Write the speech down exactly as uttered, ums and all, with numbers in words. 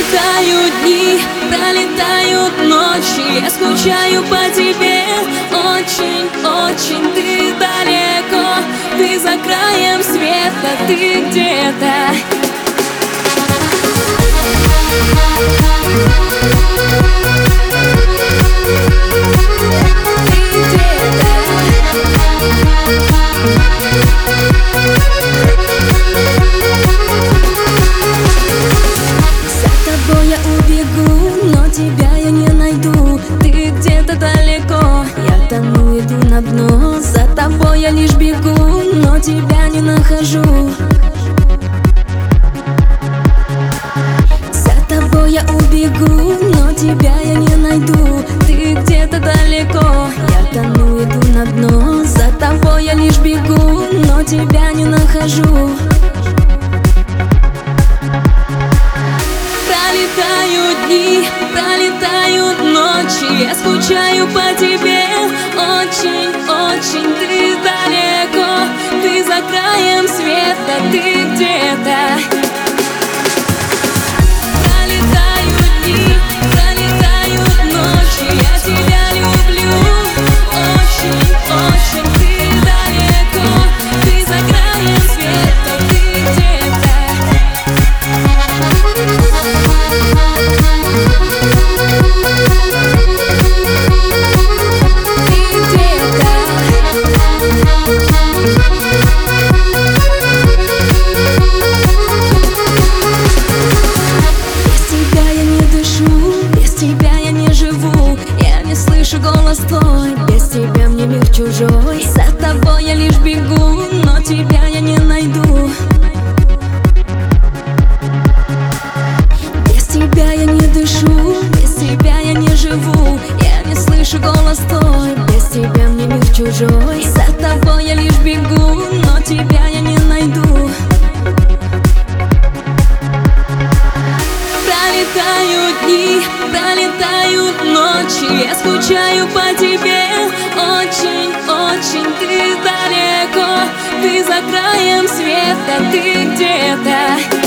Пролетают дни, пролетают ночи, я скучаю по тебе. Очень, очень ты далеко, ты за краем света, ты где-то. Тебя я не найду, ты где-то далеко. Я тону, иду на дно, за тобой я лишь бегу, но тебя не нахожу. За тобой я убегу, но тебя я не найду, ты где-то далеко. Я тону, иду на дно, за тобой я лишь бегу, но тебя не нахожу. Пролетают дни, пролетают ночи, я скучаю по тебе. Очень, очень ты далеко, ты за краем света, ты где-то. Пролетают дни, пролетают ночи, я тебя люблю. Очень, очень ты далеко, ты за краем света, ты где-то. Голос твой, без тебя мне мир чужой. За тобой я лишь бегу, но тебя я не найду. Без тебя я не дышу, без тебя я не живу. Я не слышу голос твой, без тебя мне мир чужой. За тобой я лишь бегу, но тебя я не найду. Пролетают дни, пролетают ночи, я скучаю по тебе. Очень, очень ты далеко, ты за краем света, ты где-то.